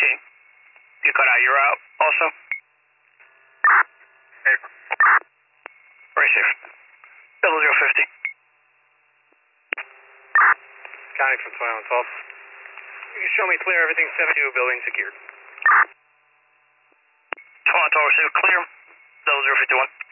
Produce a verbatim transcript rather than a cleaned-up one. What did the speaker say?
fifteen. You cut out, you're out also? Hey. Very safe. Double zero fifty. Counting from twenty-one twelve. You can show me clear, everything seventy-two, building secured. twenty-one twelve, clear. Double zero fifty-one.